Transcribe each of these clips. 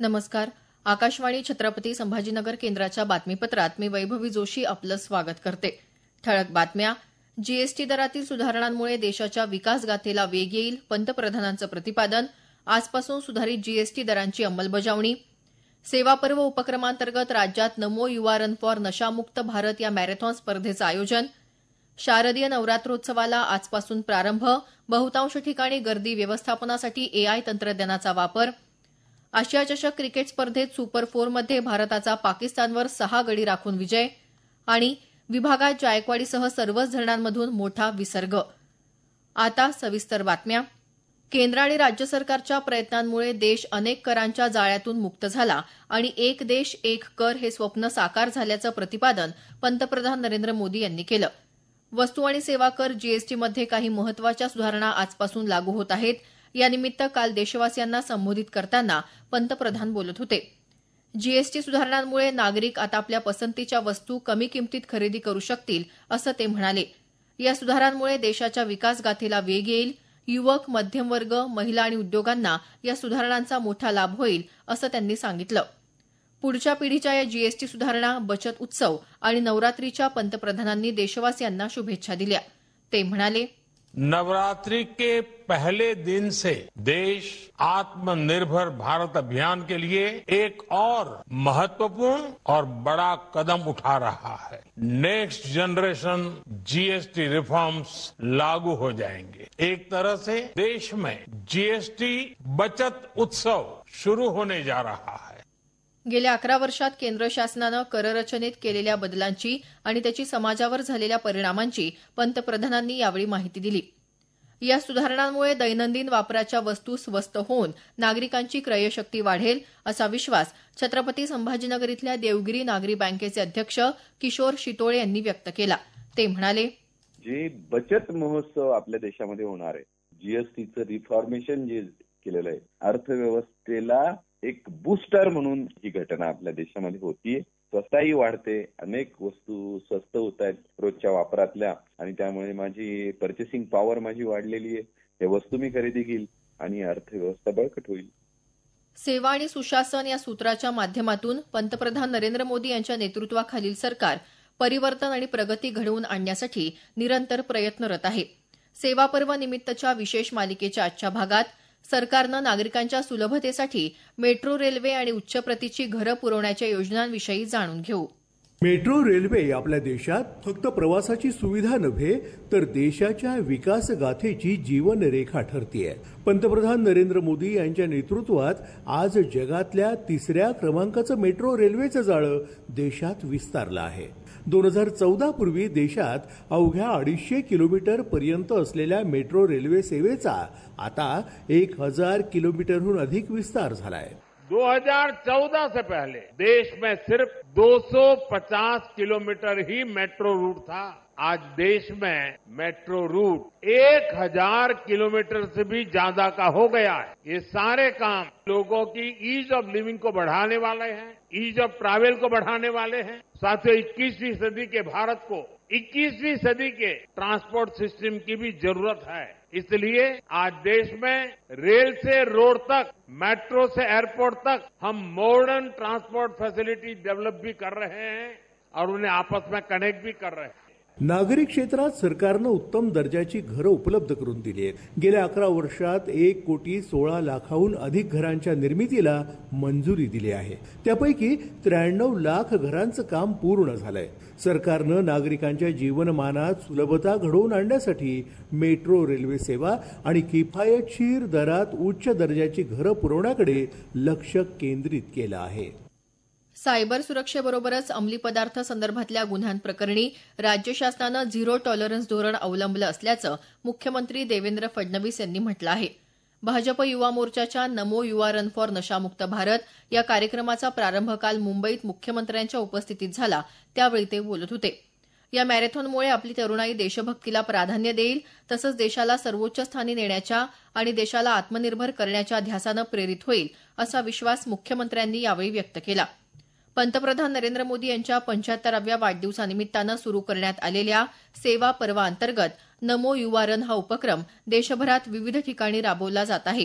नमस्कार. आकाशवाणी छत्रपती संभाजीनगर केंद्राच्या बातमीपत्रात मी वैभवी जोशी आपलं स्वागत करते. ठळक बातम्या. जीएसटी दरातील सुधारणांमुळे देशाच्या विकासगाथेला वेग येईल, पंतप्रधानांचं प्रतिपादन. आजपासून सुधारित जीएसटी दरांची अंमलबजावणी. सेवा पर्व उपक्रमांतर्गत राज्यात नमो युवा रन फॉर नशामुक्त भारत या मॅरेथॉन स्पर्धेचं आयोजन. शारदीय नवरात्रोत्सवाला आजपासून प्रारंभ. बहुतांश ठिकाणी गर्दी व्यवस्थापनासाठी एआय तंत्रज्ञानाचा वापर. आशिया चषक क्रिकेट स्पर्धेत सुपर 4मध्ये भारताचा पाकिस्तानवर 6 गडी राखून विजय. आणि विभागात जायकवाडीसह सर्वच धरणांमधून मोठा विसर्ग. आता सविस्तर बातम्या. केंद्र आणि राज्य सरकारच्या प्रयत्नांमुळे देश अनेक करांच्या जाळ्यातून मुक्त झाला आणि एक देश एक कर हे स्वप्न साकार झाल्याचं प्रतिपादन पंतप्रधान नरेंद्र मोदी यांनी केलं. वस्तू आणि सेवा कर जीएसटीमध्ये काही महत्वाच्या सुधारणा आजपासून लागू होत आहेत. यानिमित्त काल देशवासियांना संबोधित करताना पंतप्रधान बोलत होते. जीएसटी सुधारणांमुळे नागरिक आता आपल्या पसंतीच्या वस्तू कमी किमतीत खरेदी करू शकतील, असं ते म्हणाले. या सुधारांमुळे देशाच्या विकासगाथेला वेग येईल. युवक, मध्यमवर्ग, महिला आणि उद्योगांना या सुधारणांचा मोठा लाभ होईल, असं त्यांनी सांगितलं. पुढच्या पिढीच्या या जीएसटी सुधारणा, बचत उत्सव आणि नवरात्रीच्या पंतप्रधानांनी देशवासियांना शुभेच्छा दिल्या. ते म्हणाले, नवरात्रि के पहले दिन से देश आत्मनिर्भर भारत अभियान के लिए एक और महत्वपूर्ण और बड़ा कदम उठा रहा है. नेक्स्ट जनरेशन जीएसटी रिफॉर्म्स लागू हो जाएंगे. एक तरह से देश में जीएसटी बचत उत्सव शुरू होने जा रहा है. गेल्या 11 वर्षात केंद्र शासनानं कररचनेत केलेल्या बदलांची आणि त्याची समाजावर झालेल्या परिणामांची पंतप्रधानांनी यावेळी माहिती दिली. या सुधारणांमुळे दैनंदिन वापराच्या वस्तू स्वस्त होऊन नागरिकांची क्रयशक्ती वाढेल, असा विश्वास छत्रपती संभाजीनगर इथल्या देवगिरी नागरी बँकेचे अध्यक्ष किशोर शितोळे यांनी व्यक्त केला. ते म्हणाले, जे बचत महोत्सव आपल्या देशामध्ये होणार आहे, जीएसटीचं रिफॉर्मेशन जे केलेलं आहे, अर्थव्यवस्थेला एक बूस्टर म्हणून ही घटना आपल्या देशामध्ये होतीये. स्वस्ताही वाढते, अनेक वस्तू स्वस्त होत आहेत रोजच्या वापरातल्या, आणि त्यामुळे माझी पर्चेसिंग पॉवर माझी वाढलेली आहे. हे वस्तू मी खरेदी घेईल आणि अर्थव्यवस्था बळकट होईल. सेवा आणि सुशासन या सूत्राच्या माध्यमातून पंतप्रधान नरेंद्र मोदी यांच्या नेतृत्वाखालील सरकार परिवर्तन आणि प्रगती घडवून आणण्यासाठी निरंतर प्रयत्नरत आहे. सेवा पर्व निमित्तच्या विशेष मालिकेच्या आजच्या भागात सरकारनं नागरिकांच्या सुलभतेसाठी मेट्रो रेल्वे आणि उच्च प्रतीची घरं पुरवण्याच्या योजनांविषयी जाणून घेऊ. मेट्रो रेल्वे आपल्या देशात फक्त प्रवासाची सुविधा नव्हे तर देशाच्या विकास गाथेची जीवनरेखा ठरतीये. पंतप्रधान नरेंद्र मोदी यांच्या नेतृत्वात आज जगातल्या 3ऱ्या क्रमांकाचं मेट्रो रेल्वेचं जाळं देशात विस्तारलं आहे. 2014 पूर्वी देशात अवघ्या 250 किलोमीटर पर्यंत असलेल्या मेट्रो रेल्वे सेवेचा आता 1000 किलोमीटरहून अधिक विस्तार झालाय. 2014 से पहले देश में सिर्फ 250 किलोमीटर ही मेट्रो रूट था. आज देश में मेट्रो रूट 1000 किलोमीटर से भी ज्यादा का हो गया है. ये सारे काम लोगों की ईज ऑफ लिविंग को बढ़ाने वाले हैं, ईज ऑफ ट्रैवल को बढ़ाने वाले हैं. साथियों, 21वीं सदी के भारत को 21वीं सदी के ट्रांसपोर्ट सिस्टम की भी जरूरत है. इसलिए आज देश में रेल से रोड तक, मेट्रो से एयरपोर्ट तक हम मॉडर्न ट्रांसपोर्ट फैसिलिटी डेवलप भी कर रहे हैं और उन्हें आपस में कनेक्ट भी कर रहे हैं. नागरिक क्षेत्रात सरकारनं उत्तम दर्जाची घरं उपलब्ध करून दिली आहेत. गेल्या 11 वर्षात 1,16,00,000हून अधिक घरांच्या निर्मितीला मंजुरी दिली आहे. त्यापैकी 93 लाख घरांचं काम पूर्ण झालंय. सरकारनं नागरिकांच्या जीवनमानात सुलभता घडवून आणण्यासाठी मेट्रो रेल्वे सेवा आणि किफायतशीर दरात उच्च दर्जाची घरं पुरवण्याकडे लक्ष केंद्रित केलं आहे. सायबर सुरक्षेबरोबरच अंमली पदार्थ संदर्भातल्या गुन्ह्यांप्रकरणी राज्य शासनानं झिरो टॉलरन्स धोरण अवलंबलं असल्याचं मुख्यमंत्री देवेंद्र फडणवीस यांनी म्हटलं आहे. भाजप युवा मोर्चाच्या नमो युवा रन फॉर नशामुक्त भारत या कार्यक्रमाचा प्रारंभ काल मुंबईत मुख्यमंत्र्यांच्या उपस्थितीत झाला, त्यावेळी ते बोलत होते. या मॅरेथॉनमुळे आपली तरुणाई देशभक्तीला प्राधान्य देईल, तसंच देशाला सर्वोच्च स्थानी नेण्याच्या आणि देशाला आत्मनिर्भर करण्याच्या ध्यासानं प्रेरित होईल, असा विश्वास मुख्यमंत्र्यांनी यावेळी व्यक्त केला. पंतप्रधान नरेंद्र मोदी यांच्या 75व्या वाढदिवसानिमित्तानं सुरू करण्यात आलेल्या सेवा पर्वाअंतर्गत नमो युवा रन हा उपक्रम देशभरात विविध ठिकाणी राबवला जात आहे.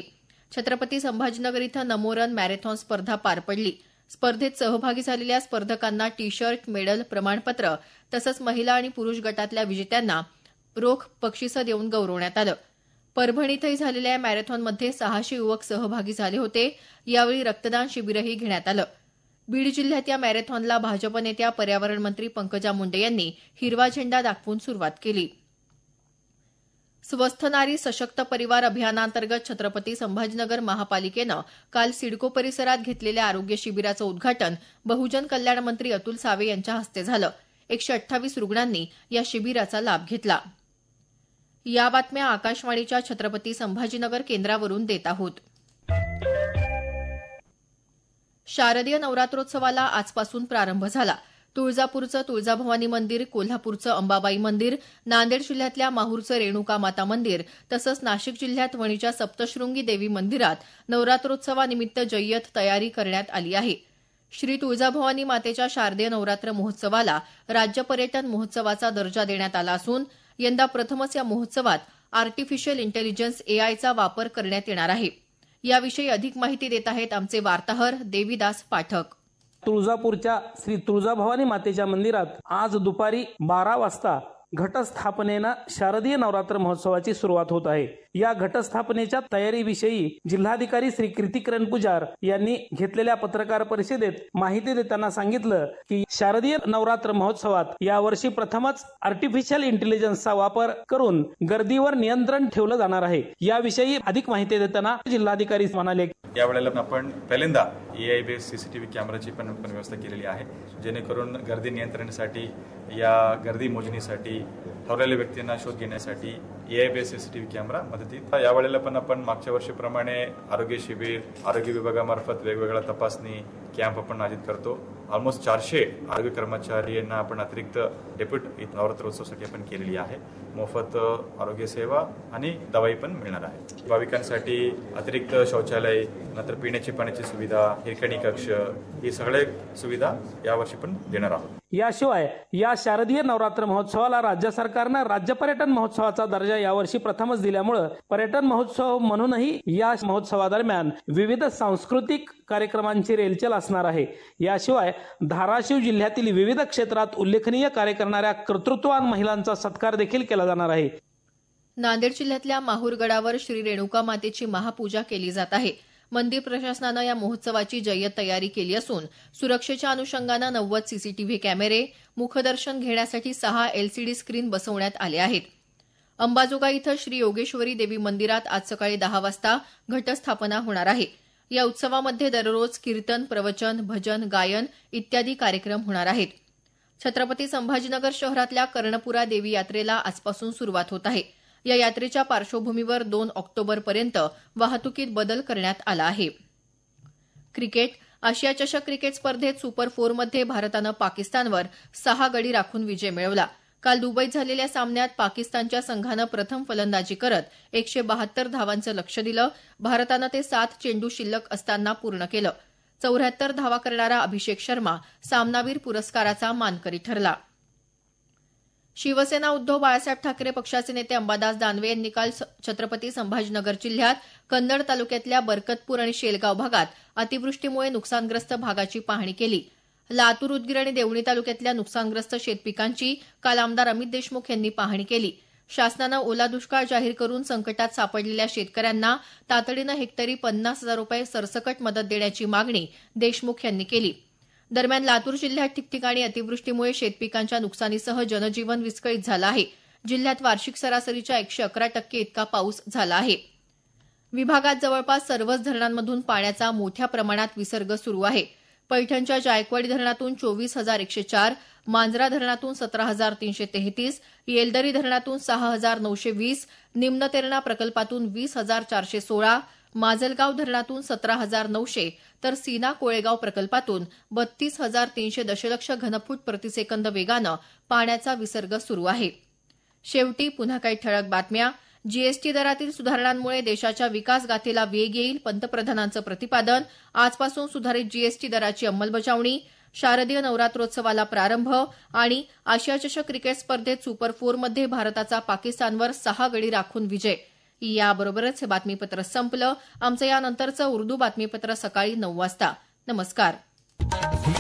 छत्रपती संभाजीनगर इथं नमो रन मॅरेथॉन स्पर्धा पार पडली. स्पर्धेत सहभागी झालेल्या स्पर्धकांना टी शर्ट, मेडल, प्रमाणपत्र तसंच महिला आणि पुरुष गटातल्या विजेत्यांना रोख बक्षिसं देऊन गौरवण्यात आलं. परभणी इथंही झालेल्या या मॅरेथॉनमध्ये 600 युवक सहभागी झाले होते. यावेळी रक्तदान शिबिरही घेण्यात आलं. बीड जिल्ह्यात या मॅरेथॉनला भाजप नेत्या पर्यावरण मंत्री पंकजा मुंडे यांनी हिरवा झेंडा दाखवून सुरुवात केली. स्वस्थ नारी सशक्त परिवार अभियानांतर्गत छत्रपती संभाजीनगर महापालिकेनं काल सिडको परिसरात घेतलेल्या आरोग्य शिबिराचं उद्घाटन बहुजन कल्याण मंत्री अतुल सावे यांच्या हस्ते झालं. 128 रुग्णांनी या शिबिराचा लाभ घेतला. या बातम्या आकाशवाणीच्या छत्रपती संभाजीनगर केंद्रावरून देत आहोत. शारदीय नवरात्रोत्सवाला आजपासून प्रारंभ झाला. तुळजापूरचं तुळजाभवानी मंदिर, कोल्हापूरचं अंबाबाई मंदिर, नांदेड जिल्ह्यातल्या माहूरचं रेणुका माता मंदिर तसंच नाशिक जिल्ह्यात वणीच्या सप्तशृंगी देवी मंदिरात नवरात्रोत्सवानिमित्त जय्यत तयारी करण्यात आली आहे. श्री तुळजाभवानी मातेच्या शारदीय नवरात्र महोत्सवाला राज्य पर्यटन महोत्सवाचा दर्जा देण्यात आला असून यंदा प्रथमच या महोत्सवात आर्टिफिशियल इंटेलिजन्स एआयचा वापर करण्यात येणार आहे. याविषयी अधिक माहिती देत आहेत आमचे वार्ताहर देविदास पाठक. तुळजापूरच्या श्री तुळजाभवानी मातेच्या मंदिरात आज दुपारी 12 वाजता घटस्थापनेनं शारदीय नवरात्र महोत्सवाची सुरुवात होत आहे. या घटस्थापनेच्या तयारीविषयी जिल्हाधिकारी श्री कीर्तिकिरण पुजार यांनी घेतलेल्या पत्रकार परिषदेत माहिती देताना सांगितलं की शारदीय नवरात्र महोत्सवात यावर्षी प्रथमच आर्टिफिशियल इंटेलिजन्सचा वापर करून गर्दीवर नियंत्रण ठेवलं जाणार आहे. याविषयी अधिक माहिती देताना जिल्हाधिकारी म्हणाले, यावेळेला आपण पहिल्यांदा एआय बेस्ड सीसीटीव्ही कॅमेराची पण व्यवस्था केलेली आहे, जेणेकरून गर्दी नियंत्रणासाठी या गर्दी मोजणीसाठी ठरलेल्या व्यक्तींना शोध घेण्यासाठी एआय बेस्ड सीसीटीव्ही कॅमेरा मदतीत. यावेळेला पण आपण मागच्या वर्षीप्रमाणे आरोग्य शिबिर, आरोग्य विभागामार्फत वेगवेगळ्या तपासणी कॅम्प आपण आयोजित करतो. ऑलमोस्ट 400 आरोग्य कर्मचारी यांना आपण अतिरिक्त डेप्युट नवरात्रोत्सवासाठी आपण केलेली आहे. मोफत आरोग्य सेवा आणि दवाई पण मिळणार आहे. भाविकांसाठी अतिरिक्त शौचालय, नंतर पिण्याची पाण्याची सुविधा, हिरकणी कक्ष, ही सगळे सुविधा यावर्षी पण देणार आहोत. याशिवाय या शारदीय नवरात्र महोत्सवाला राज्य सरकारनं राज्य पर्यटन महोत्सवाचा दर्जा यावर्षी प्रथमच दिल्यामुळे पर्यटन महोत्सव म्हणूनही या महोत्सवादरम्यान विविध सांस्कृतिक कार्यक्रमांची रेलचेल असणार आहे. याशिवाय धाराशिव जिल्ह्यातील विविध क्षेत्रात उल्लेखनीय कार्य करणाऱ्या कर्तृत्ववान महिलांचा सत्कार देखील केला जाणार आहे. नांदेड जिल्ह्यातल्या माहूर गडावर श्री रेणुका मातेची महापूजा केली जात आहे. मंदिर प्रशासनानं या महोत्सवाची जय्यत तयारी केली असून सुरक्षेच्या अनुषंगानं 90 सीसीटीव्ही कॅमेरे, मुखदर्शन घेण्यासाठी 6 एलसीडी स्क्रीन बसवण्यात आले आहेत. अंबाजोगाई इथं श्री योगेश्वरी देवी मंदिरात आज सकाळी 10 वाजता घटस्थापना होणार आहे. या उत्सवामध्ये दररोज कीर्तन, प्रवचन, भजन, गायन इत्यादी कार्यक्रम होणार आहेत. छत्रपती संभाजीनगर शहरातल्या कर्णपुरा देवी यात्रेला आजपासून सुरुवात होत आहे. या यात्रेच्या पार्श्वभूमीवर 2 ऑक्टोबरपर्यंत वाहतुकीत बदल करण्यात आला आहे. क्रिकेट आशिया चषक क्रिकेट स्पर्धेत सुपर 4मध्ये भारतानं पाकिस्तानवर 6 गडी राखून विजय मिळवला. काल दुबईत झालेल्या सामन्यात पाकिस्तानच्या संघानं प्रथम फलंदाजी करत 172 धावांचं लक्ष्य दिलं. भारतानं ते 7 चेंडू शिल्लक असताना पूर्ण केलं. 74 धावा करणारा अभिषेक शर्मा सामनावीर पुरस्काराचा मानकरी ठरला. शिवसेना उद्धव बाळासाहेब ठाकरे पक्षाचे नेते अंबादास दानवे यांनी काल छत्रपती संभाजीनगर जिल्ह्यात कन्नड तालुक्यातल्या बरकतपूर आणि शेलगाव भागात अतिवृष्टीमुळे नुकसानग्रस्त भागाची पाहणी केली. लातूर, उदगीर आणि देवणी तालुक्यातल्या नुकसानग्रस्त शेतपिकांची काल आमदार अमित देशमुख यांनी पाहणी केली. शासनानं ओला दुष्काळ जाहीर करून संकटात सापडलेल्या शेतकऱ्यांना तातडीनं हेक्टरी 50,000 रुपये सरसकट मदत देण्याची मागणी देशमुख यांनी केली. दरम्यान लातूर जिल्ह्यात ठिकठिकाणी अतिवृष्टीमुळे शेतपिकांच्या नुकसानीसह जनजीवन विस्कळीत झालं आहे. जिल्ह्यात वार्षिक सरासरीच्या 111% इतका पाऊस झाला आहे. विभागात जवळपास सर्वच धरणांमधून पाण्याचा मोठ्या प्रमाणात विसर्ग सुरू आहे. पैठणच्या जायकवाडी धरणातून 24,104, मांजरा धरणातून 17,333, येलदरी धरणातून 6,920, निम्न तेरणा प्रकल्पातून 20,416, माजलगाव धरणातून 17,900 तर सीना कोळेगाव प्रकल्पातून 32,300 दशलक्ष घनफूट प्रतिसेकंद वेगानं पाण्याचा विसर्ग सुरू आहे. शेवटी पुन्हा काही ठळक बातम्या. जीएसटी दरातील सुधारणांमुळे देशाच्या विकासगाथेला वेग येईल, पंतप्रधानांचं प्रतिपादन. आजपासून सुधारित जीएसटी दराची अंमलबजावणी. शारदीय नवरात्रोत्सवाला प्रारंभ. आणि आशिया चषक क्रिकेट स्पर्धेत सुपर 4मध्ये भारताचा पाकिस्तानवर 6 गडी राखून विजय. याबरोबरच हे बातमीपत्र संपलं. आमचं यानंतरचं उर्दू बातमीपत्र सकाळी 9 वाजता. नमस्कार.